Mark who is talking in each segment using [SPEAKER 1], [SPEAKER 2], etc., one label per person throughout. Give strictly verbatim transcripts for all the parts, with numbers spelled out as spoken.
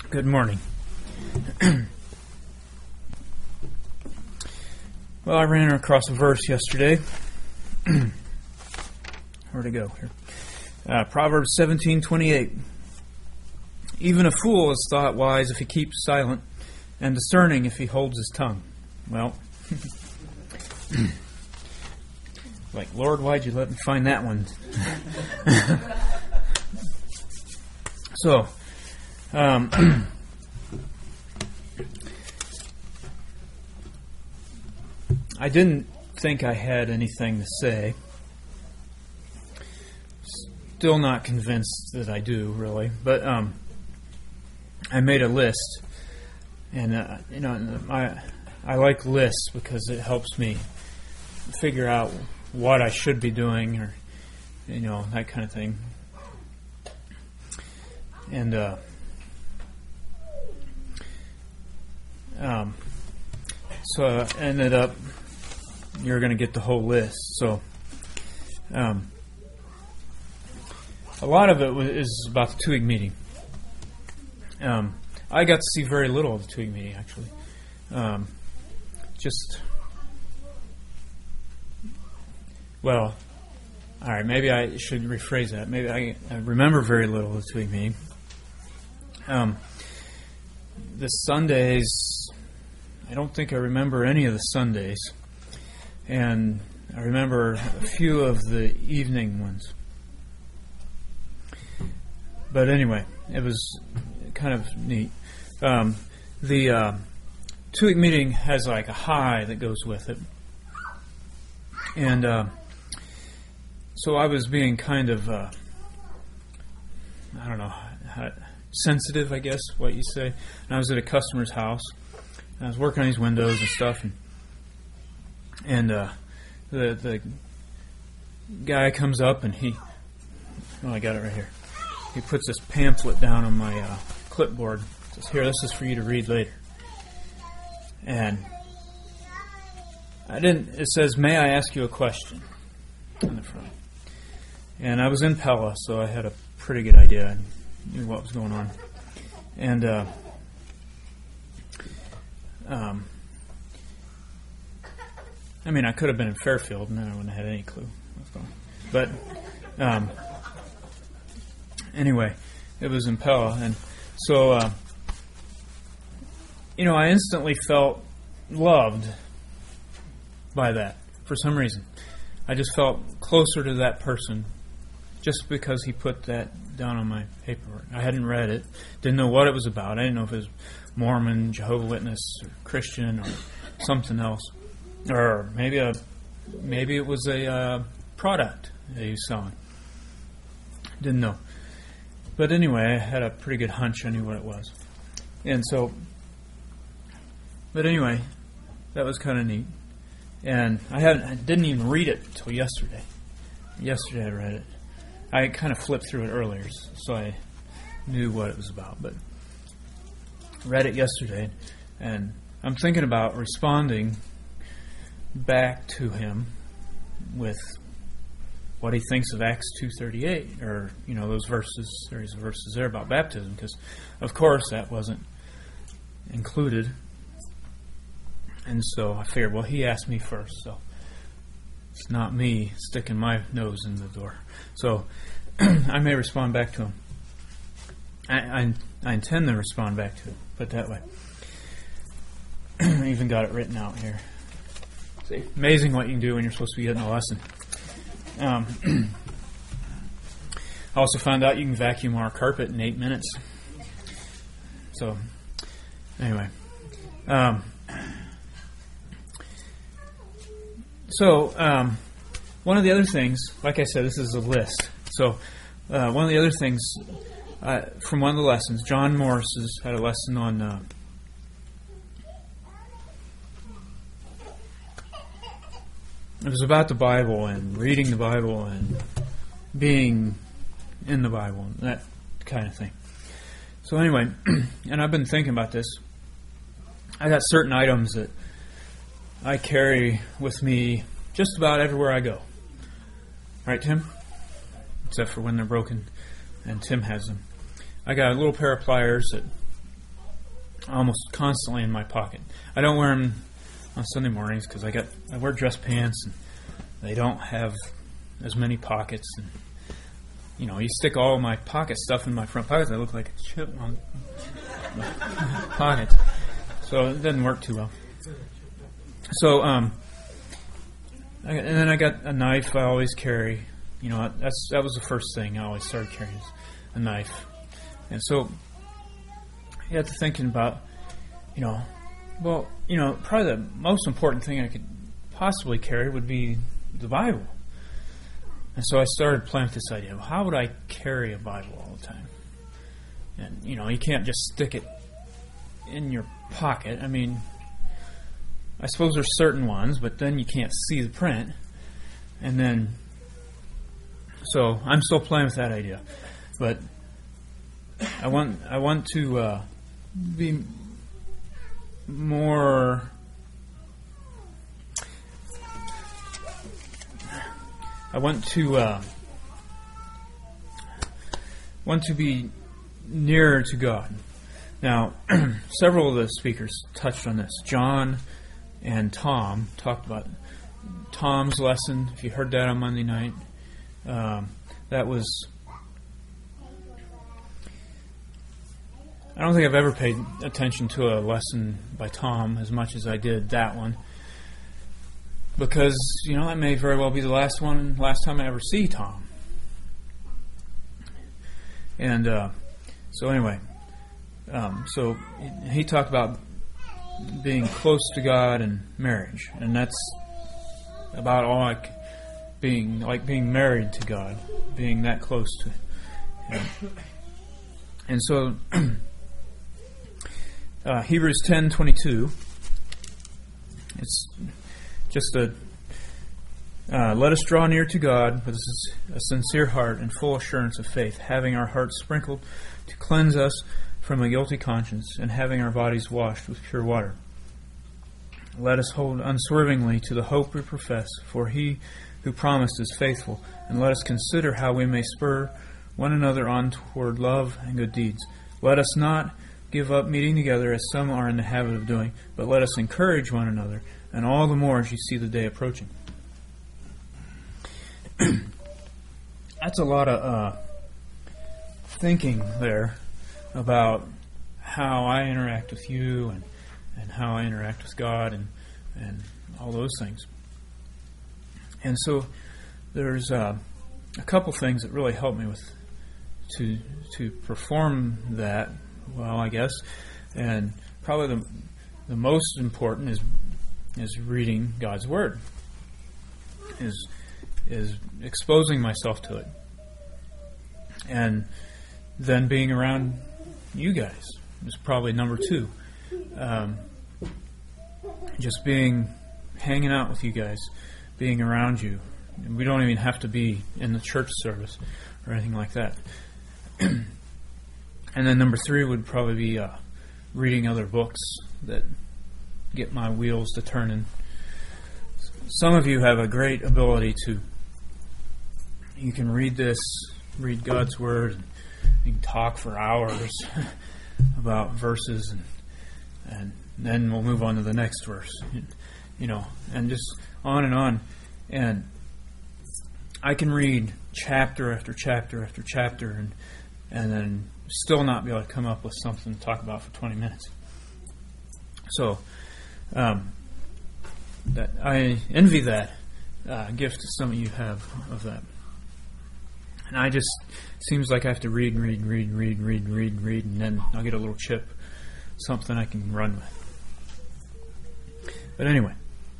[SPEAKER 1] Good morning. Well, I ran across a verse yesterday. Where'd it go here? Uh, Proverbs seventeen twenty-eight. Even a fool is thought wise if he keeps silent, and discerning if he holds his tongue. Well, like, Lord, why'd you let me find that one? so, um, I didn't think I had anything to say. Still not convinced that I do, really. But um, I made a list, and uh, you know, I I like lists because it helps me figure out what I should be doing, or you know, that kind of thing. And uh, um, so I ended up. You're going to get the whole list. So, um, a lot of it was, is about the two-week meeting. Um, I got to see very little of the two-week meeting, actually. Um, just, well, all right, maybe I should rephrase that. Maybe I, I remember very little of the two-week meeting. Um, the Sundays, I don't think I remember any of the Sundays. And I remember a few of the evening ones. But anyway, it was kind of neat. Um, the uh, two-week meeting has like a high that goes with it. And uh, so I was being kind of, uh, I don't know, how, sensitive, I guess, what you say. And I was at a customer's house. And I was working on these windows and stuff. And And uh, the the guy comes up and he, oh, I got it right here. He puts this pamphlet down on my uh, clipboard. Says, "Here, this is for you to read later." And I didn't. It says, "May I ask you a question?" on the front. And I was in Pella, so I had a pretty good idea. I knew what was going on. And uh, um. I mean, I could have been in Fairfield, and then I wouldn't have had any clue what's going on. But um, anyway, it was in Pella, and so uh, you know, I instantly felt loved by that for some reason. I just felt closer to that person just because he put that down on my paperwork. I hadn't read it, didn't know what it was about. I didn't know if it was Mormon, Jehovah's Witness, or Christian, or something else. Or maybe a maybe it was a uh, product that he was selling. Didn't know. But anyway, I had a pretty good hunch. I knew what it was. And so, but anyway, that was kind of neat. And I hadn't, I didn't even read it until yesterday. Yesterday I read it. I kind of flipped through it earlier, so I knew what it was about. But read it yesterday, and I'm thinking about responding back to him with what he thinks of Acts two thirty-eight, or you know, those verses, series of verses there about baptism, because of course that wasn't included. And so I figured, well, he asked me first, so it's not me sticking my nose in the door. So I may respond back to him. I, I, I intend to respond back to him, put it that way. I even got it written out here. See, amazing what you can do when you're supposed to be getting a lesson. Um, I also found out you can vacuum our carpet in eight minutes. So, anyway. Um, so, um, one of the other things, like I said, this is a list. So, uh, one of the other things uh, from one of the lessons, John Morris has had a lesson on Uh, it was about the Bible and reading the Bible and being in the Bible and that kind of thing. So anyway, and I've been thinking about this. I got certain items that I carry with me just about everywhere I go. Right, Tim? Except for when they're broken, and Tim has them. I got a little pair of pliers that almost constantly in my pocket. I don't wear them on Sunday mornings because I got I wear dress pants and they don't have as many pockets. And you know, you stick all my pocket stuff in my front pockets, I look like a chipmunk. Pockets, so it doesn't work too well. So, um, I, and then I got a knife I always carry. You know, that's that was the first thing I always started carrying, is a knife. And so, you got to thinking about, you know, well, you know, probably the most important thing I could possibly carry would be the Bible. And so I started playing with this idea of how would I carry a Bible all the time? And, you know, you can't just stick it in your pocket. I mean, I suppose there's certain ones, but then you can't see the print. And then, so I'm still playing with that idea. But I want I want to uh, be more... I want to uh, want to be nearer to God. Now, several of the speakers touched on this. John and Tom talked about Tom's lesson. If you heard that on Monday night, um, that was... I don't think I've ever paid attention to a lesson by Tom as much as I did that one. Because, you know, that may very well be the last one, last time I ever see Tom. And uh, so anyway, um, so he talked about being close to God and marriage, and that's about all like being like being married to God, being that close to Him. And so uh, Hebrews ten twenty-two. It's just a uh, let us draw near to God with a sincere heart and full assurance of faith, having our hearts sprinkled to cleanse us from a guilty conscience, and having our bodies washed with pure water. Let us hold unswervingly to the hope we profess, for He who promised is faithful, and let us consider how we may spur one another on toward love and good deeds. Let us not give up meeting together as some are in the habit of doing, but let us encourage one another, and all the more as you see the day approaching. That's a lot of uh, thinking there about how I interact with you and, and how I interact with God and, and all those things. And so there's uh, a couple things that really help me with to to perform that well, I guess. And probably the the most important is is reading God's Word, is is exposing myself to it, and then being around you guys is probably number two. Um, just being, hanging out with you guys, being around you. We don't even have to be in the church service or anything like that. And then number three would probably be uh, reading other books that get my wheels to turning. Some of you have a great ability to, you can read this, read God's Word, and you can talk for hours about verses, and and then we'll move on to the next verse, you know, and just on and on. And I can read chapter after chapter after chapter, and and then still not be able to come up with something to talk about for twenty minutes. So, um, that I envy that uh, gift some of you have of that. And I just, seems like I have to read and read and read and read and read and read and read, and then I'll get a little chip, something I can run with. But anyway.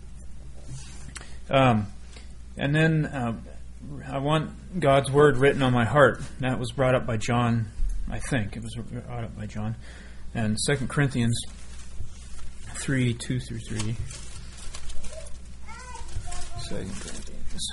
[SPEAKER 1] Um, and then uh, I want God's Word written on my heart. That was brought up by John, I think. It was brought up by John. And Second Corinthians three, two through three. Second Corinthians.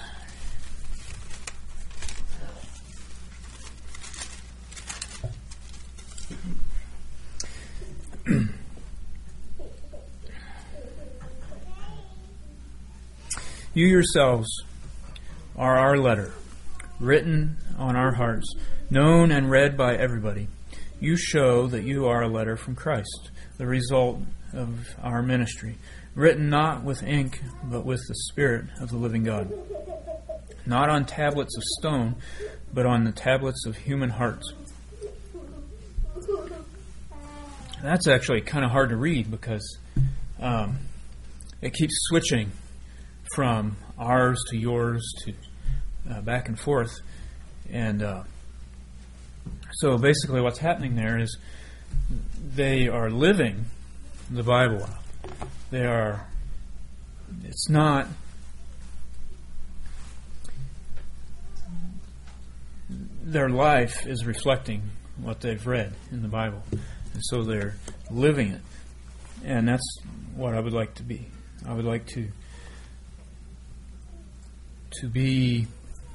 [SPEAKER 1] You yourselves are our letter, written on our hearts, known and read by everybody. you show that you are a letter from Christ, the result of our ministry, written not with ink, but with the Spirit of the living God, not on tablets of stone, but on the tablets of human hearts. That's actually kind of hard to read because um, it keeps switching from ours to yours to uh, back and forth. And uh, so basically what's happening there is they are living the Bible out. They are, it's not, their life is reflecting what they've read in the Bible. And so they're living it. And that's what I would like to be. I would like to to be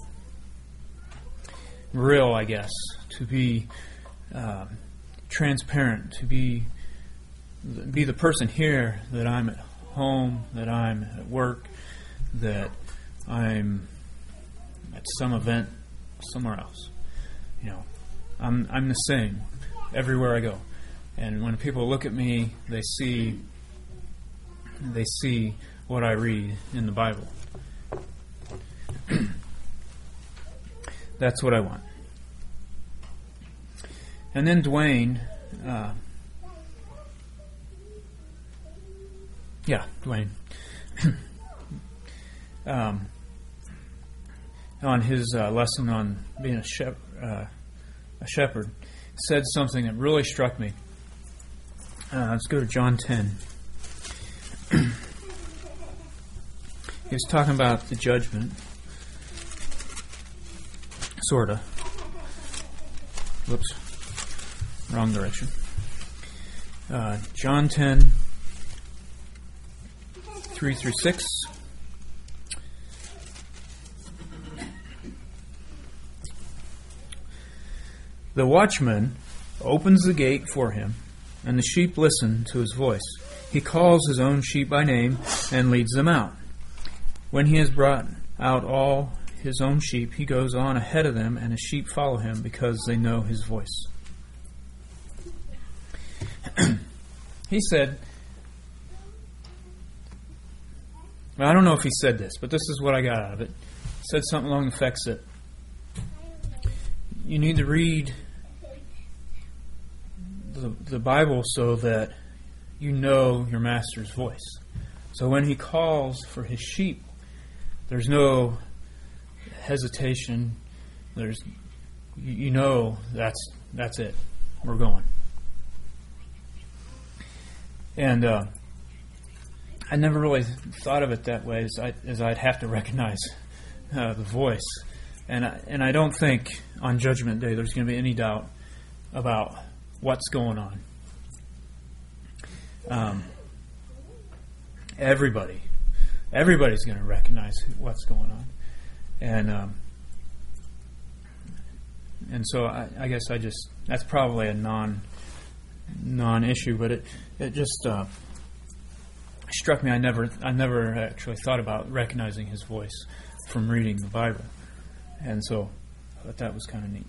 [SPEAKER 1] real, I guess. To be um, transparent. To be be the person here that I'm at home, that I'm at work, that I'm at some event somewhere else. You know, I'm I'm the same everywhere I go. And when people look at me, they see they see what I read in the Bible. That's what I want. And then Dwayne, uh, yeah, Dwayne, um, on his uh, lesson on being a, shep- uh, a shepherd, said something that really struck me. Uh, let's go to John ten. He was talking about the judgment, sort of. Whoops, wrong direction. Uh, John ten, three through six. The watchman opens the gate for him, and the sheep listen to his voice. He calls his own sheep by name and leads them out. When he has brought out all his own sheep, he goes on ahead of them, and his sheep follow him because they know his voice. He said, well, I don't know if he said this, but this is what I got out of it. He said something along the effects that you need to read the, the Bible so that you know your master's voice. So when he calls for his sheep, there's no hesitation. There's, you, you know, that's that's it. We're going. And uh, I never really thought of it that way, as, I, as I'd have to recognize uh, the voice. And I, and I don't think on Judgment Day there's going to be any doubt about what's going on. Um, everybody, everybody's going to recognize what's going on, and um, and so I, I guess I just that's probably a non non issue, but it it just uh, struck me. I never I never actually thought about recognizing his voice from reading the Bible, and so I thought that was kind of neat.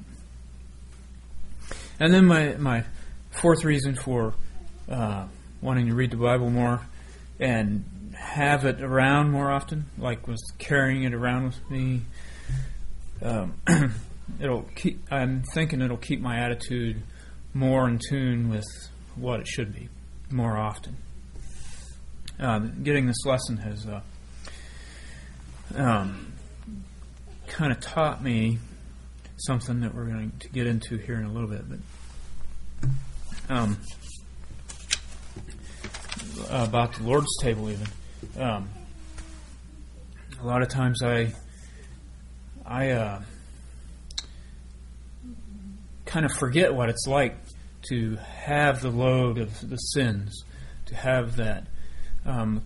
[SPEAKER 1] And then my my fourth reason for uh, wanting to read the Bible more and have it around more often, like was carrying it around with me. Um, it'll keep. I'm thinking it'll keep my attitude more in tune with what it should be more often. Uh, getting this lesson has uh, um, kind of taught me something that we're going to get into here in a little bit, but um, about the Lord's table, even um, a lot of times I I uh, kind of forget what it's like to have the load of the sins, to have that. Um,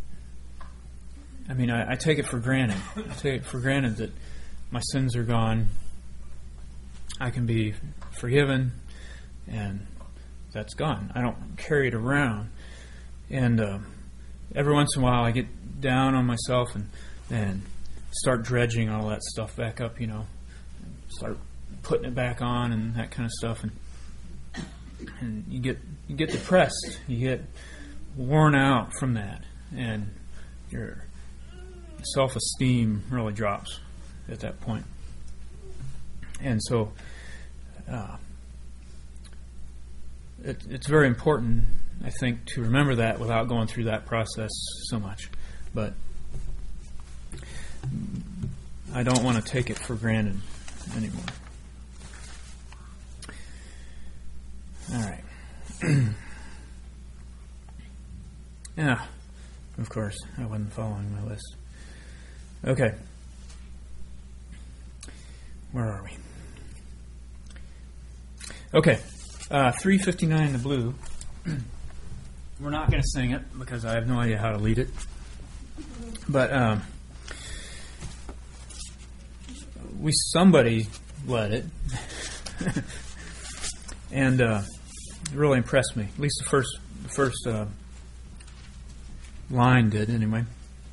[SPEAKER 1] I mean, I, I take it for granted. I take it for granted that my sins are gone. I can be forgiven, and that's gone. I don't carry it around. And uh, every once in a while I get down on myself and, and start dredging all that stuff back up, you know, start putting it back on and that kind of stuff. And and you get you get depressed, you get worn out from that, and your self-esteem really drops at that point. And so uh, it, it's very important, I think, to remember that without going through that process so much. But I don't want to take it for granted anymore. All right. Yeah, of course, I wasn't following my list. Okay. Where are we? Okay. Uh, three fifty-nine in the blue. We're not going to sing it because I have no idea how to lead it. But um, we somebody led it. And uh, it really impressed me. At least the first the first uh, line did, anyway.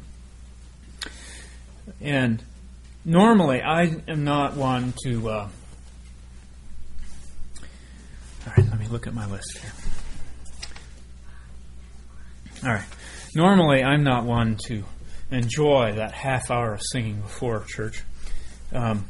[SPEAKER 1] And normally, I am not one to... Uh, all right, let me look at my list here. All right. Normally, I'm not one to enjoy that half hour of singing before church. Um,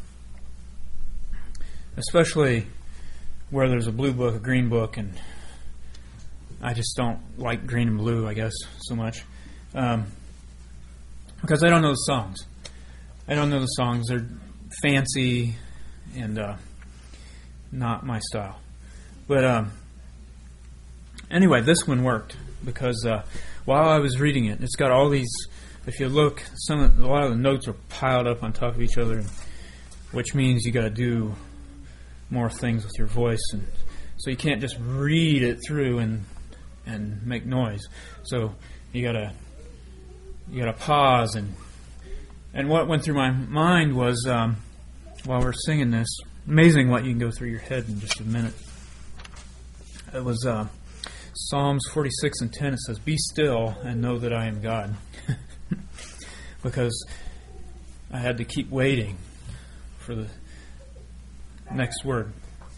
[SPEAKER 1] especially where there's a blue book, a green book, and I just don't like green and blue, I guess, so much. Um, because I don't know the songs. I don't know the songs. They're fancy and uh, not my style. But um, anyway, this one worked because uh, while I was reading it, it's got all these. If you look, some of, a lot of the notes are piled up on top of each other, which means you got to do more things with your voice, and so you can't just read it through and and make noise. So you gotta you gotta pause and and what went through my mind was um, while we're singing this, amazing what you can go through your head in just a minute. It was uh, Psalms forty-six and ten. It says, "Be still and know that I am God," because I had to keep waiting for the next word.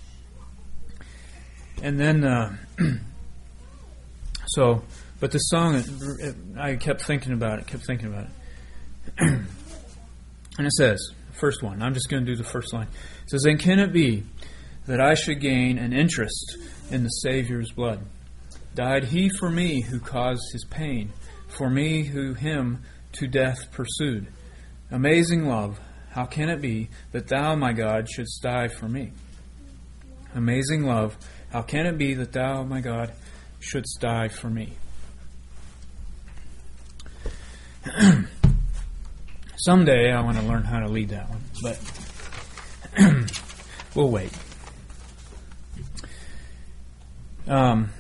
[SPEAKER 1] And then, uh, so, but the song, it, it, I kept thinking about it, kept thinking about it. And it says, first one, I'm just going to do the first line. It says, "And can it be that I should gain an interest in the Savior's blood? Died he for me who caused his pain, for me who him to death pursued. Amazing love, how can it be that thou, my God, shouldst die for me? Amazing love, how can it be that thou, my God, shouldst die for me?" Someday I want to learn how to lead that one, but we'll wait. Um,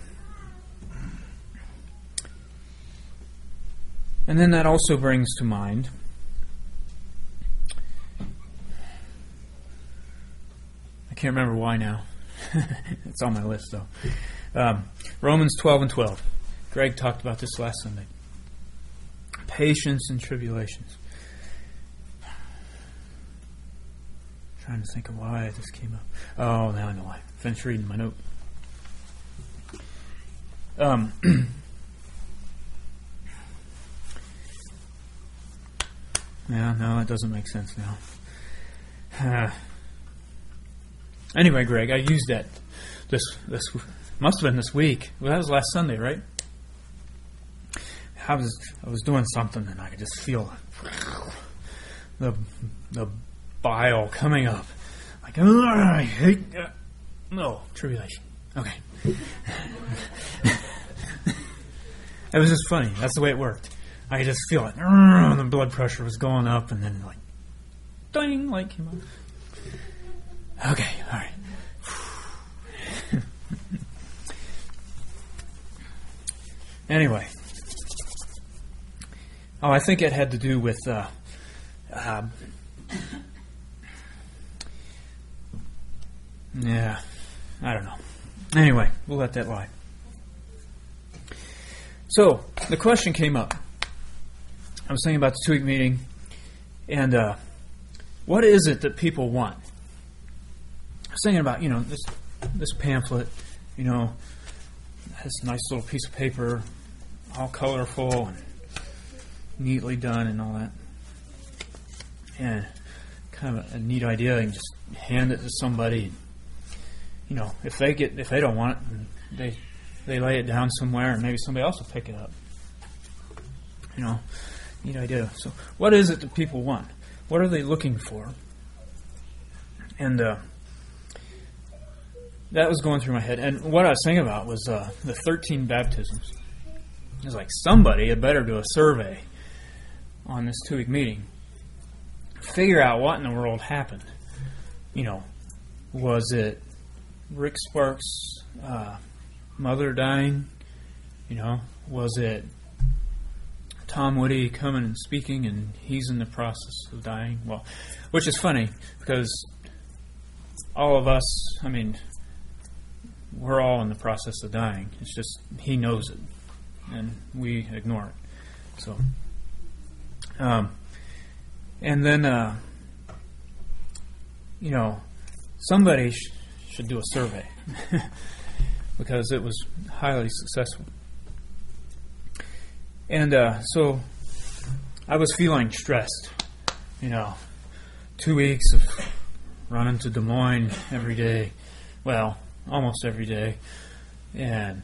[SPEAKER 1] and then that also brings to mind I can't remember why now. It's on my list, though. Um, Romans twelve and twelve. Greg talked about this last Sunday. Patience in tribulations. Trying to think of why this came up. Oh, now I know why. Finished reading my note. Um, yeah, no, it doesn't make sense now. Uh, Anyway, Greg, I used that this this must have been this week. Well, that was last Sunday, right? I was I was doing something and I could just feel the the bile coming up. Like, oh, I hate uh, no tribulation. Okay, it was just funny. That's the way it worked. I could just feel it. The blood pressure was going up, and then like, ding, light came on. Okay, all right. Anyway. Oh, I think it had to do with, uh, uh, yeah, I don't know. Anyway, we'll let that lie. So, the question came up. I was thinking about the two-week meeting, and uh, what is it that people want? I was thinking about, you know, this this pamphlet you know, this nice little piece of paper, all colorful and neatly done and all that. And kind of a, a neat idea. You can just hand it to somebody. You know, if they get if they don't want it, they they lay it down somewhere, and maybe somebody else will pick it up. You know, neat idea. So, what is it that people want? What are they looking for? And uh, that was going through my head. And what I was thinking about was uh, the thirteen baptisms. It was like, somebody had better do a survey on this two-week meeting. Figure out what in the world happened. You know, was it Rick Sparks' uh, mother dying? You know, was it Tom Woody coming and speaking and he's in the process of dying? Well, which is funny because all of us, I mean, we're all in the process of dying. It's just he knows it and we ignore it. So, um, and then, uh, you know, somebody sh- should do a survey because it was highly successful. And uh, so I was feeling stressed, you know, two weeks of running to Des Moines every day, well, almost every day, and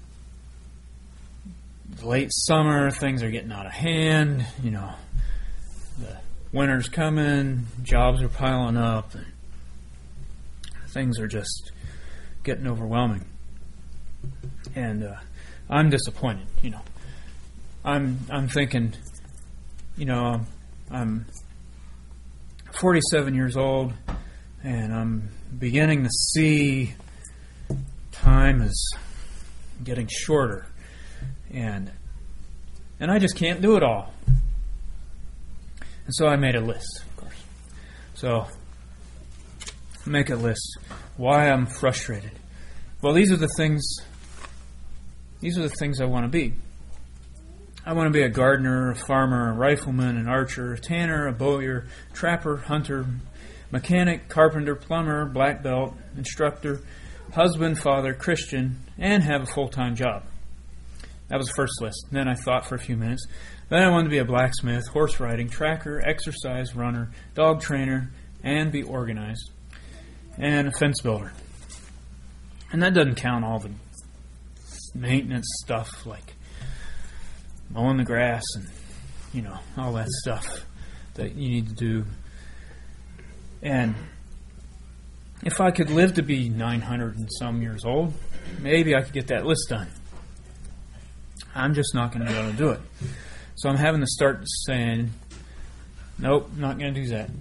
[SPEAKER 1] late summer, things are getting out of hand, you know, the winter's coming, jobs are piling up, and things are just getting overwhelming. And uh, I'm disappointed, you know. I'm I'm thinking, you know, I'm forty-seven years old, and I'm beginning to see time is getting shorter, and and I just can't do it all. And so I made a list, of course. So make a list. Why I'm frustrated. Well, these are the things. These are the things I want to be. I want to be a gardener, a farmer, a rifleman, an archer, a tanner, a bowyer, trapper, hunter, mechanic, carpenter, plumber, black belt, instructor, husband, father, Christian, and have a full-time job. That was the first list. Then I thought for a few minutes. Then I wanted to be a blacksmith, horse riding, tracker, exercise runner, dog trainer, and be organized, and a fence builder. And that doesn't count all the maintenance stuff like mowing the grass and, you know, all that stuff that you need to do. And if I could live to be nine hundred and some years old, maybe I could get that list done. I'm just not going to be able to do it. So I'm having to start saying, nope, not going to do that.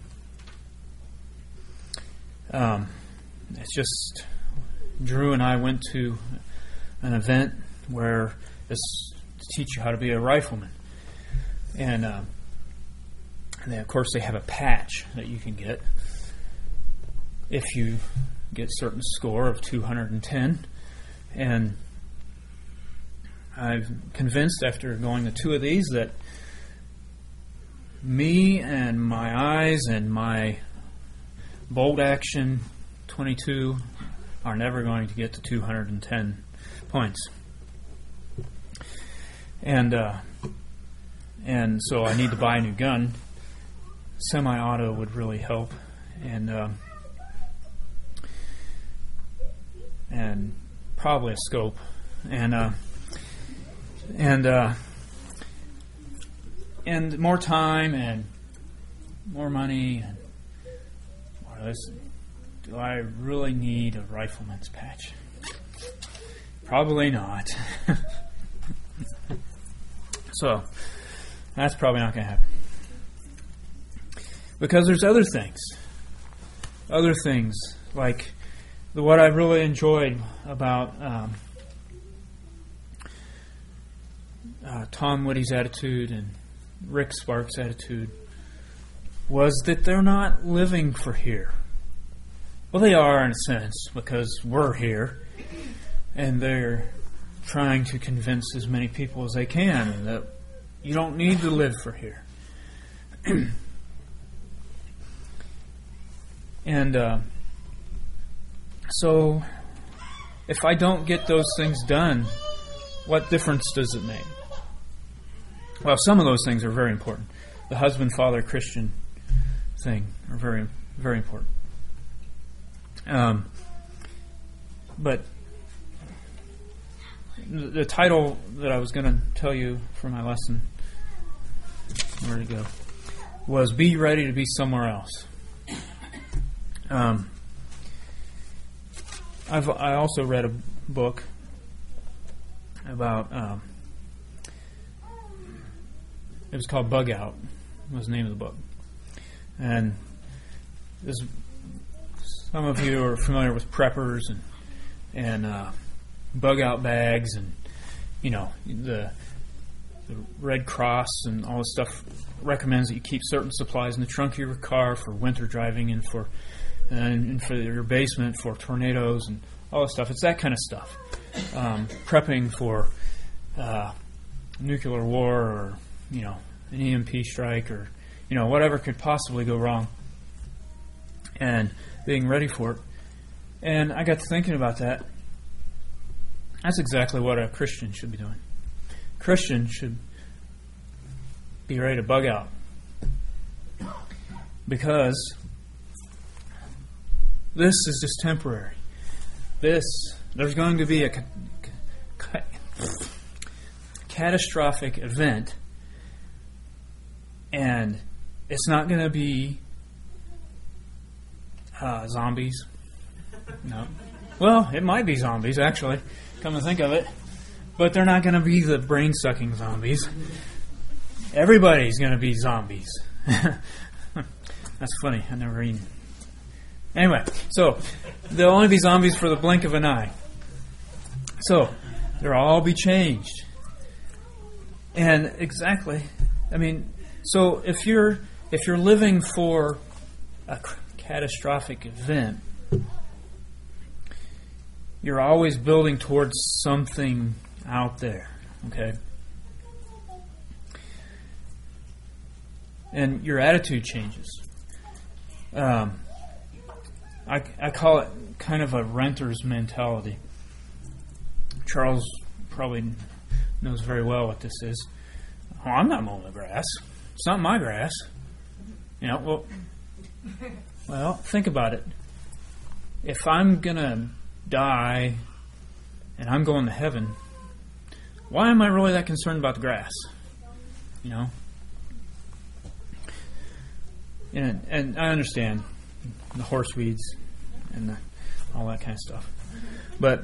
[SPEAKER 1] Um, it's just, Drew and I went to an event where it's to teach you how to be a rifleman. And, uh, and they, of course, they have a patch that you can get if you get a certain score of two hundred ten. And I've convinced after going to two of these that me and my eyes and my bolt action twenty-two are never going to get to two hundred ten points. And uh, and so I need to buy a new gun. Semi-auto would really help. And uh, and probably a scope. And uh, and uh, and more time and more money. And what else? Do I really need a rifleman's patch? Probably not. So that's probably not going to happen. Because there's other things. Other things like the, what I really enjoyed about um, uh, Tom Woody's attitude and Rick Sparks' attitude was that they're not living for here. Well, they are in a sense because we're here, and they're trying to convince as many people as they can that you don't need to live for here. And uh, so if I don't get those things done, what difference does it make? Well, some of those things are very important. The husband, father, Christian thing are very, very important. Um, but the, the title that I was going to tell you for my lesson, where to go, was "Be Ready to Be Somewhere Else." Um, I've I also read a book about. Um, it was called "Bug Out." Was the name of the book, and this, some of you are familiar with preppers and and uh, bug out bags, and you know the the Red Cross and all this stuff recommends that you keep certain supplies in the trunk of your car for winter driving and for and for your basement for tornadoes and all this stuff. It's that kind of stuff. Um, prepping for uh, nuclear war, or you know an E M P strike, or you know whatever could possibly go wrong, and being ready for it. And I got to thinking about that. That's exactly what a Christian should be doing. A Christian should be ready to bug out, because this is just temporary. This, there's going to be a ca- ca- catastrophic event, and it's not going to be uh, zombies. No. Well, it might be zombies, actually, come to think of it. But they're not going to be the brain-sucking zombies. Everybody's going to be zombies. That's funny. I never even... Anyway, so they'll only be zombies for the blink of an eye. So they'll all be changed. And exactly, I mean, so if you're if you're living for a catastrophic event, you're always building towards something out there, okay? And your attitude changes. Um, I, I call it kind of a renter's mentality. Charles probably knows very well what this is. Oh, I'm not mowing the grass. It's not my grass. You know, well, well, think about it. If I'm going to die and I'm going to heaven, why am I really that concerned about the grass? You know? And, and I understand the horse weeds and the, all that kind of stuff. But,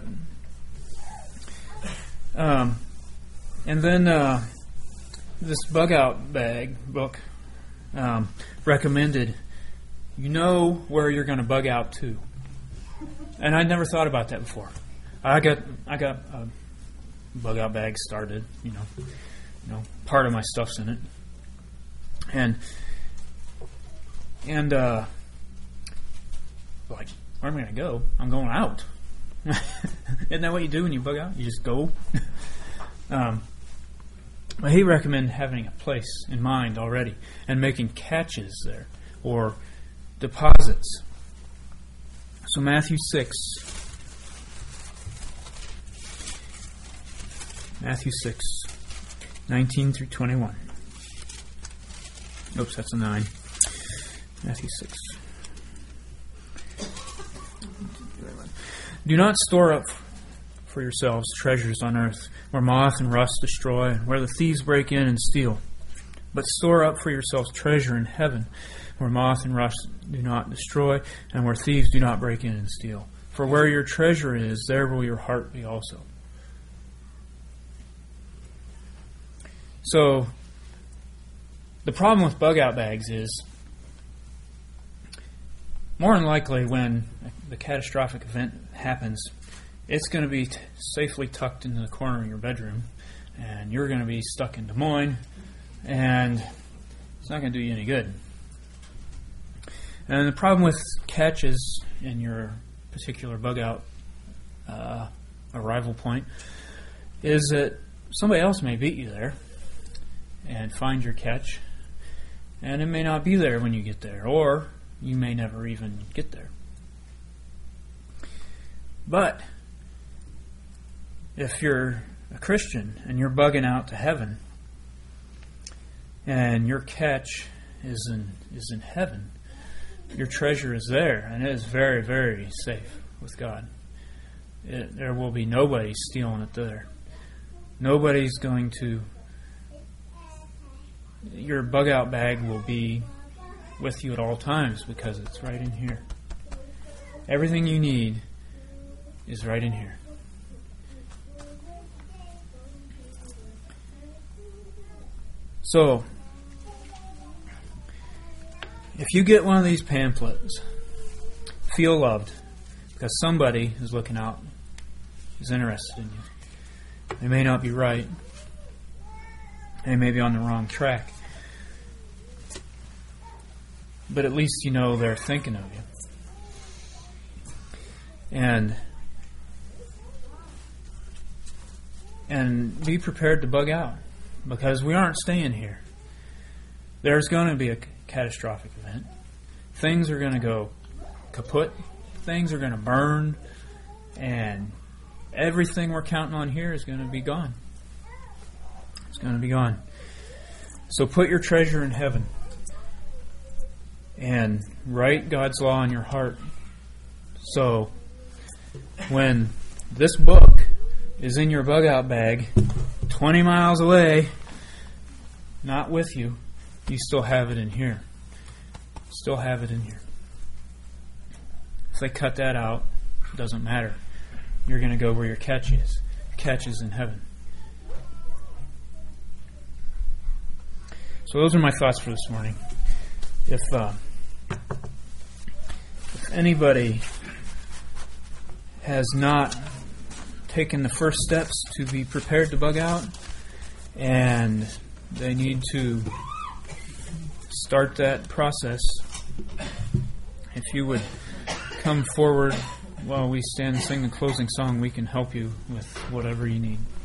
[SPEAKER 1] um, and then uh, this bug out bag book um, recommended, you know where you're going to bug out to. And I'd never thought about that before. I got I got a bug out bag started, you know, you know, part of my stuff's in it, and and uh, like, where am I going to go? I'm going out. Isn't that what you do when you bug out? You just go. um, but he recommended having a place in mind already and making catches there or deposits. So Matthew six, Matthew six, nineteen through twenty-one. Oops, that's a nine. Matthew six. Do not store up for yourselves treasures on earth, where moth and rust destroy, and where the thieves break in and steal. But store up for yourselves treasure in heaven, where moth and rust do not destroy, and where thieves do not break in and steal. For where your treasure is, there will your heart be also. So, the problem with bug-out bags is, more than likely when the catastrophic event happens, it's going to be t- safely tucked into the corner of your bedroom, and you're going to be stuck in Des Moines, and it's not going to do you any good. And the problem with catches in your particular bug-out uh, arrival point is that somebody else may beat you there and find your catch, and it may not be there when you get there, or you may never even get there. But if you're a Christian and you're bugging out to heaven, and your catch is in is in heaven, your treasure is there, and it is very, very safe with God. It, there will be nobody stealing it there. Nobody's going to... Your bug-out bag will be with you at all times because it's right in here. Everything you need is right in here. So, if you get one of these pamphlets, feel loved because somebody is looking out, is interested in you. They may not be right. They may be on the wrong track. But at least you know they're thinking of you. And and be prepared to bug out because we aren't staying here. There's going to be a catastrophic event. Things are going to go kaput. Things are going to burn. And everything we're counting on here is going to be gone. It's going to be gone. So put your treasure in heaven and write God's law in your heart. So when this book is in your bug-out bag, twenty miles away, not with you, you still have it in here. Still have it in here. If they cut that out, it doesn't matter. You're going to go where your catch is. Your catch is in heaven. So those are my thoughts for this morning. If, uh, if anybody has not taken the first steps to be prepared to bug out, and they need to start that process, if you would come forward while we stand and sing the closing song, we can help you with whatever you need.